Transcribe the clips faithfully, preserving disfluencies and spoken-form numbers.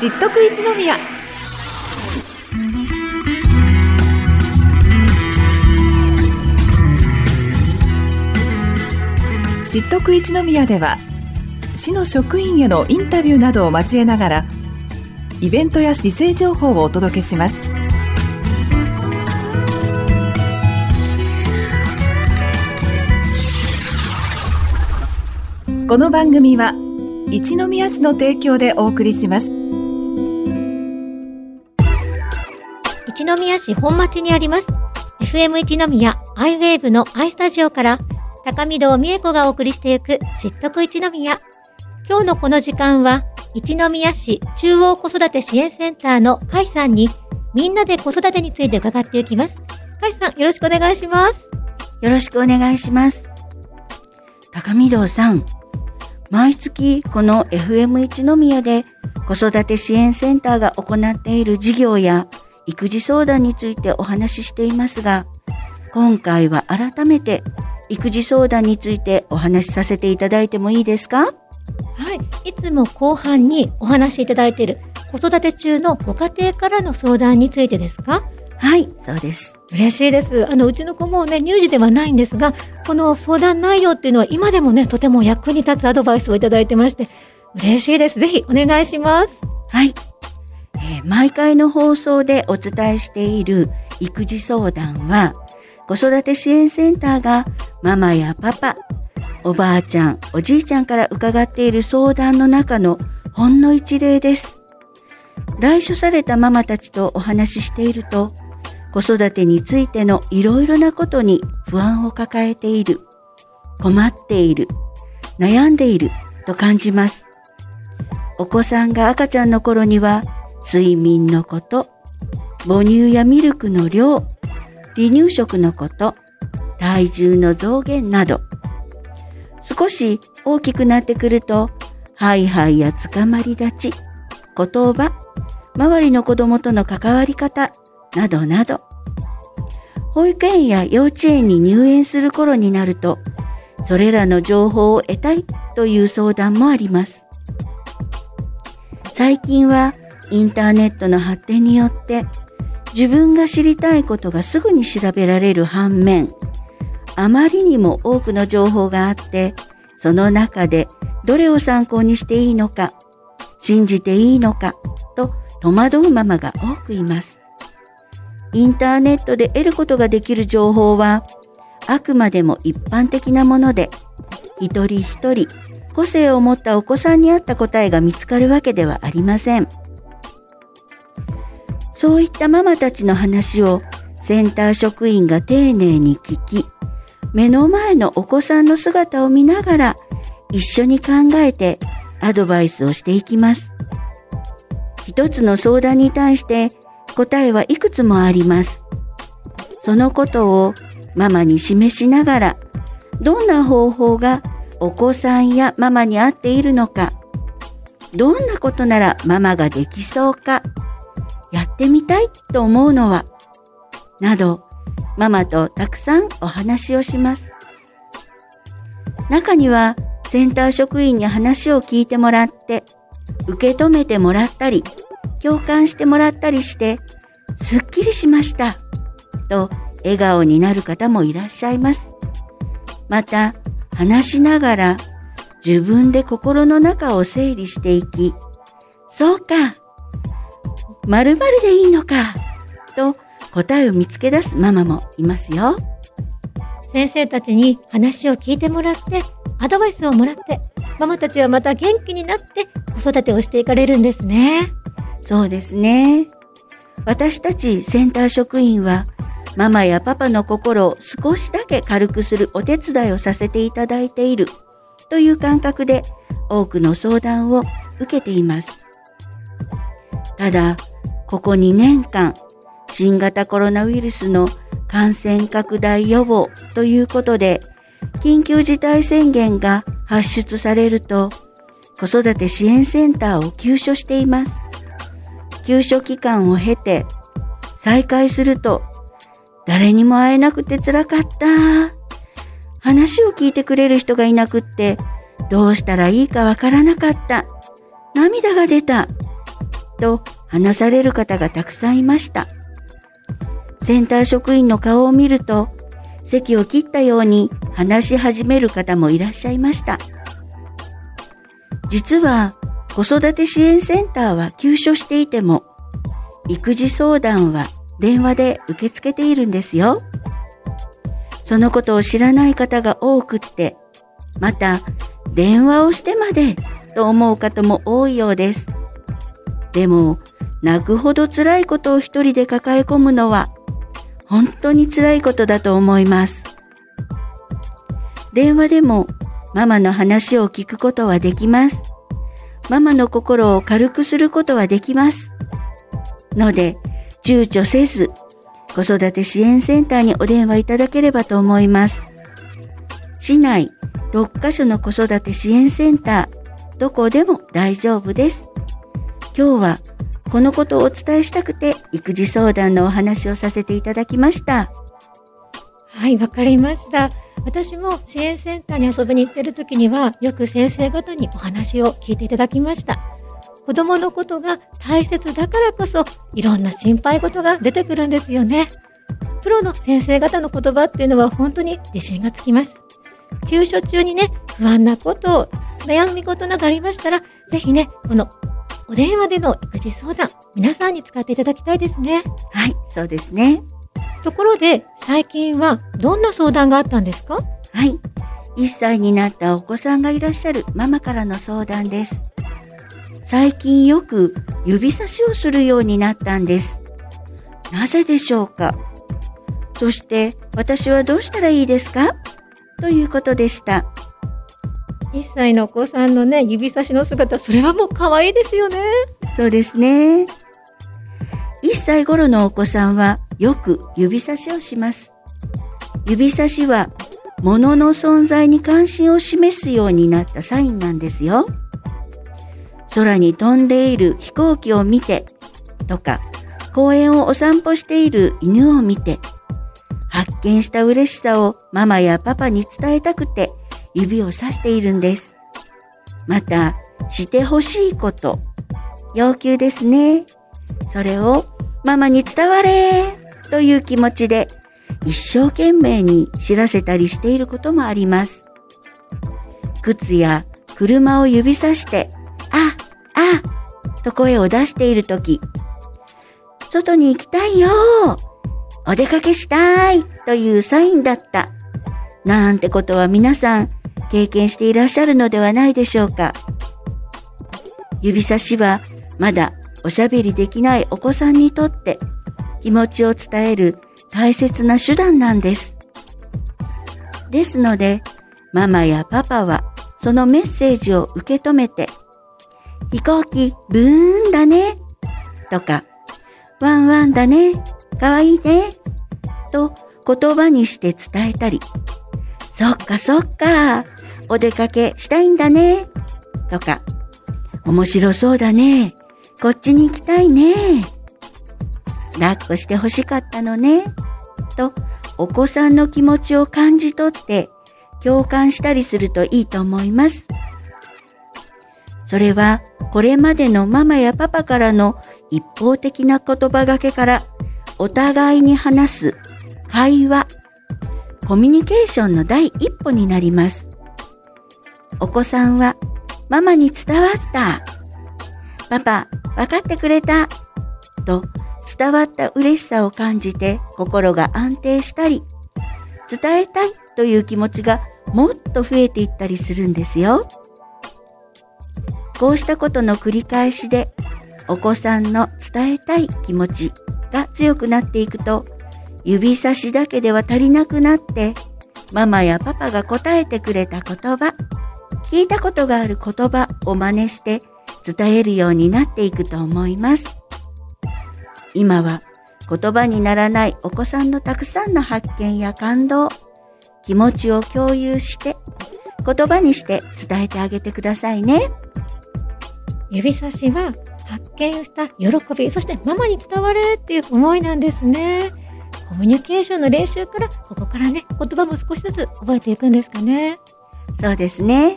知っとく一宮。知っとく一宮では、市の職員へのインタビューなどを交えながら、イベントや市政情報をお届けします。この番組は一宮市の提供でお送りします。 一宮市本町にあります エフエム 一宮アイウェーブの アイスタジオから高見堂美恵子がお送りしていく知っとく一宮。今日のこの時間は一宮市中央子育て支援センターの甲斐さんにみんなで子育てについて伺っていきます。甲斐さん、よろしくお願いします。 よろしくお願いします。高見堂さん、毎月この エフエム 一宮で子育て支援センターが行っている事業や育児相談についてお話ししていますが、今回は改めて育児相談についてお話しさせていただいてもいいですか？ はい、いつも後半にお話しいただいている子育て中のご家庭からの相談についてですか？ はい、そうです。 嬉しいです。あのうちの子もね、乳児ではないんですが、この相談内容っていうのは今でもね、とても役に立つアドバイスをいただいてまして嬉しいです。ぜひお願いします。 はい、えー、毎回の放送でお伝えしている育児相談は、子育て支援センターがママやパパ、おばあちゃん、おじいちゃんから伺っている相談の中のほんの一例です。来所されたママたちとお話ししていると、子育てについてのいろいろなことに不安を抱えている、困っている、悩んでいると感じます。お子さんが赤ちゃんの頃には、睡眠のこと、母乳やミルクの量、離乳食のこと、体重の増減など、少し大きくなってくると、ハイハイやつかまり立ち、言葉、周りの子供との関わり方、などなど。保育園や幼稚園に入園する頃になると、それらの情報を得たいという相談もあります。最近はインターネットの発展によって、自分が知りたいことがすぐに調べられる反面、あまりにも多くの情報があって、その中でどれを参考にしていいのか、信じていいのかと戸惑うママが多くいます。インターネットで得ることができる情報は、あくまでも一般的なもので、一人一人個性を持ったお子さんに合った答えが見つかるわけではありません。そういったママたちの話をセンター職員が丁寧に聞き、目の前のお子さんの姿を見ながら一緒に考えてアドバイスをしていきます。一つの相談に対して答えはいくつもあります。そのことをママに示しながら、どんな方法がお子さんやママに合っているのか、どんなことならママができそうか、やってみたいと思うのは、など、ママとたくさんお話をします。中には、センター職員に話を聞いてもらって、受け止めてもらったり、共感してもらったりして、すっきりしました、と笑顔になる方もいらっしゃいます。また、話しながら、自分で心の中を整理していき、そうか、〇〇でいいのか、と答えを見つけ出すママもいますよ。 先生たちに話を聞いてもらって、アドバイスをもらって、ママたちはまた元気になって子育てをしていかれるんですね。 そうですね。私たちセンター職員は、ママやパパの心を少しだけ軽くするお手伝いをさせていただいているという感覚で多くの相談を受けています。ただ、ここにねんかん、新型コロナウイルスの感染拡大予防ということで、緊急事態宣言が発出されると、子育て支援センターを休所しています。休所期間を経て、再開すると、誰にも会えなくて辛かった。話を聞いてくれる人がいなくって、どうしたらいいかわからなかった。涙が出た。 と話される方がたくさんいました。センター職員の顔を見ると、席を切ったように話し始める方もいらっしゃいました。実は子育て支援センターは休所していても、育児相談は電話で受け付けているんですよ。そのことを知らない方が多くって、また電話をしてまでと思う方も多いようです。でも泣くほど辛いことを一人で抱え込むのは本当に辛いことだと思います。電話でもママの話を聞くことはできます。ママの心を軽くすることはできます。ので、躊躇せず、子育て支援センターにお電話いただければと思います。市内ろっかしょの子育て支援センター、どこでも大丈夫です。今日はこのことをお伝えしたくて、育児相談のお話をさせていただきました。 はい、わかりました。私も支援センターに遊びに行っている時には、よく先生方にお話を聞いていただきました。子供のことが大切だからこそ、いろんな心配事が出てくるんですよね。プロの先生方の言葉っていうのは本当に自信がつきます。休所中にね、不安なことを、悩み事などありましたら、ぜひね、このお電話での育児相談、皆さんに使っていただきたいですね。 はい、そうですね。 ところで、最近はどんな相談があったんですか？ はい、いっさいになったお子さんがいらっしゃるママからの相談です。最近よく指差しをするようになったんです。なぜでしょうか？そして私はどうしたらいいですか？ということでした。 いっさいのお子さんのね、指差しの姿、それはもう可愛いですよね。 そうですね。いっさい頃のお子さんはよく指差しをします。指差しは物の存在に関心を示すようになったサインなんですよ。空に飛んでいる飛行機を見てとか、公園をお散歩している犬を見て、発見した嬉しさをママやパパに伝えたくて指をさしているんです。また、してほしいこと、要求ですね。それをママに伝われという気持ちで一生懸命に知らせたりしていることもあります。靴や車を指さして、あ、あ、と声を出しているとき、外に行きたいよ、お出かけしたいというサインだった。なんてことは皆さん経験していらっしゃるのではないでしょうか。指差しはまだおしゃべりできないお子さんにとって気持ちを伝える大切な手段なんです。ですので、ママやパパはそのメッセージを受け止めて、飛行機ブーンだねとか、ワンワンだね、かわいいねと言葉にして伝えたり、そっかそっか、お出かけしたいんだねとか、面白そうだね、こっちに行きたいね、抱っこして欲しかったのねと、お子さんの気持ちを感じ取って共感したりするといいと思います。それはこれまでのママやパパからの一方的な言葉がけからお互いに話す会話、コミュニケーションの第一歩になります。お子さんはママに伝わった、パパ分かってくれたと伝わった嬉しさを感じて心が安定したり、伝えたいという気持ちがもっと増えていったりするんですよ。こうしたことの繰り返しでお子さんの伝えたい気持ちが強くなっていくと、指差しだけでは足りなくなって、ママやパパが答えてくれた言葉、聞いたことがある言葉を真似して伝えるようになっていくと思います。今は言葉にならないお子さんのたくさんの発見や感動、気持ちを共有して言葉にして伝えてあげてくださいね。 指差しは発見した喜び、そしてママに伝わるっていう思いなんですね。コミュニケーションの練習から、ここからね、言葉も少しずつ覚えていくんですかね。 そうですね。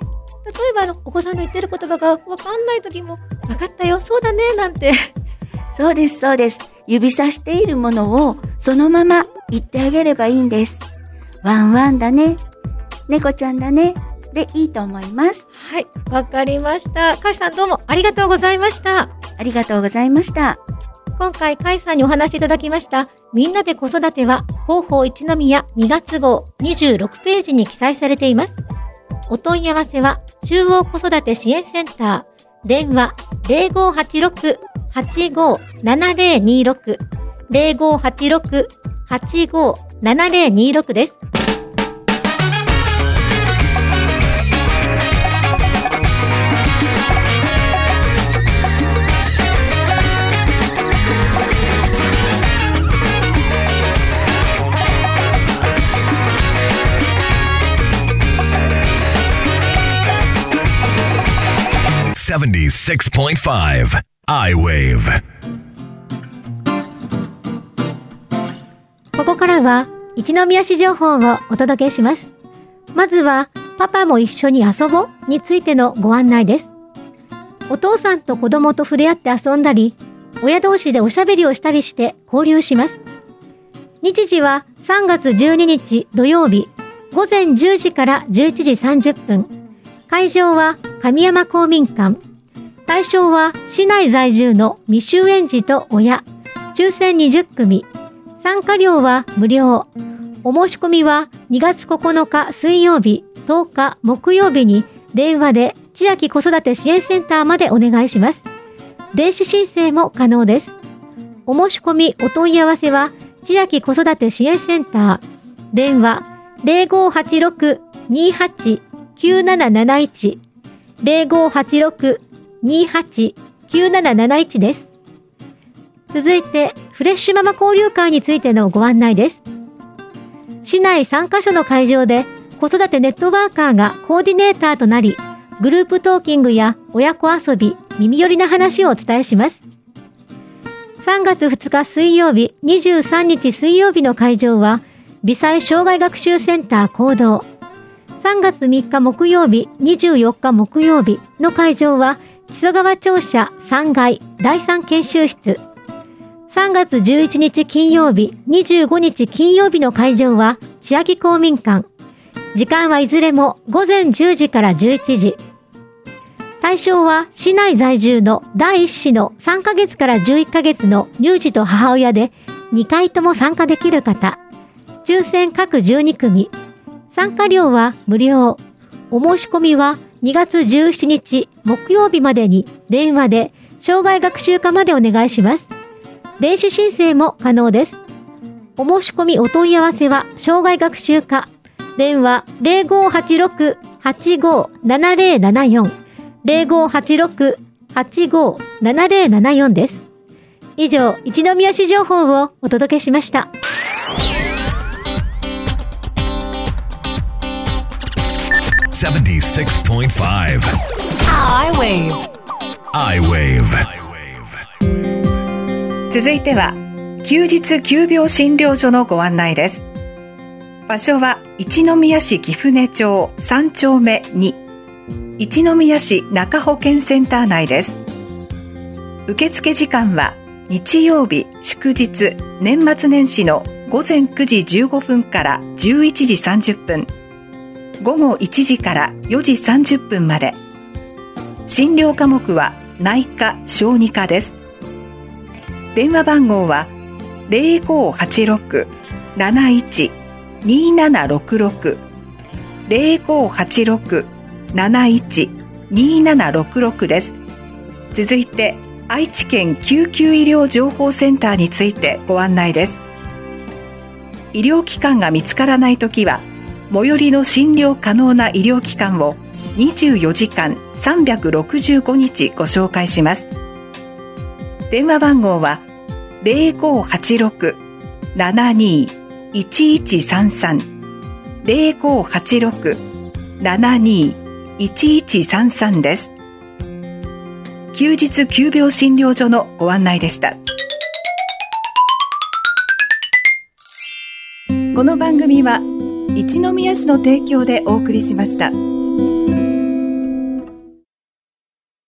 例えばあのお子さんの言ってる言葉がわかんない時も、わかったよ、そうだね、なんて。 そうです、そうです。指さしているものをそのまま言ってあげればいいんです。ワンワンだね、猫ちゃんだね、でいいと思います。 はい、わかりました。かいさんどうもありがとうございました。 ありがとうございました。 今回、かいさんにお話しいただきました、みんなで子育ては、広報一宮にがつ号にじゅうろくページに記載されています。お問い合わせは、中央子育て支援センター、電話 ゼロごーはちろく はちごーななゼロにろく ゼロごーはちろく はちごーななゼロにろくです。 セブンティーシックスポイントファイブ アイウェーブ。 ここからは一宮市情報をお届けします。まずはパパも一緒に遊ぼうについてのご案内です。お父さんと子供と触れ合って遊んだり、親同士でおしゃべりをしたりして交流します。日時はさんがつじゅうににち土曜日ごぜんじゅうじからじゅういちじさんじゅっぷん。会場は神山公民館。対象は市内在住の未就園児と親、抽選にじゅっくみ。参加料は無料。お申し込みはにがつここのか水曜日、とおか木曜日に電話で千秋子育て支援センターまでお願いします。電子申請も可能です。お申し込みお問い合わせは千秋子育て支援センター。電話 ゼロごーはちろく にーはち きゅうなななないち ゼロごーはちろく にーはち きゅうなななないち です。続いて、フレッシュママ交流会についてのご案内です。市内さんかしょの会場で子育てネットワーカーがコーディネーターとなり、グループトーキングや親子遊び、耳寄りな話をお伝えします。さんがつふつか水曜日、にじゅうさんにち水曜日の会場は、微細障害学習センター講堂。さんがつみっか木曜日、にじゅうよっか木曜日の会場は、木曽川庁舎さんがいだいさん研修室。さんがつじゅういちにち金曜日、にじゅうごにち金曜日の会場は、千秋公民館。時間はいずれもごぜんじゅうじからじゅういちじ。対象は市内在住のだいいっ子のさんかげつからじゅういっかげつの乳児と母親で、にかいとも参加できる方。抽選各じゅうにくみ。参加料は無料。お申し込みはにがつじゅうしちにち木曜日までに電話で障害学習課までお願いします。電子申請も可能です。お申し込みお問い合わせは障害学習課。電話 ゼロごーはちろく はちごーななゼロななよん ゼロごーはちろく はちごーななゼロななよん です。以上、一宮市情報をお届けしました。 セブンティーシックスポイントファイブアイウェーブアイウェーブ。 続いては休日急病診療所のご案内です。場所は一宮市貴船町さんちょうめに、一宮市中保健センター内です。受付時間は日曜日、祝日、年末年始のごぜんくじじゅうごふんからじゅういちじさんじゅっぷん、ごごいちじからよじさんじゅっぷんまで。診療科目は内科・小児科です。電話番号は ゼロごーはちろく なないち にーななろくろく ゼロごーはちろく なないち にーななろくろく です。続いて愛知県救急医療情報センターについてご案内です。医療機関が見つからないときは最寄りの診療可能な医療機関をにじゅうよじかんさんびゃくろくじゅうごにちご紹介します。電話番号は ゼロごーはちろく ななにー いちいちさんさん ゼロごーはちろく ななにー いちいちさんさん です。休日急病診療所のご案内でした。この番組は一宮市の提供でお送りしました。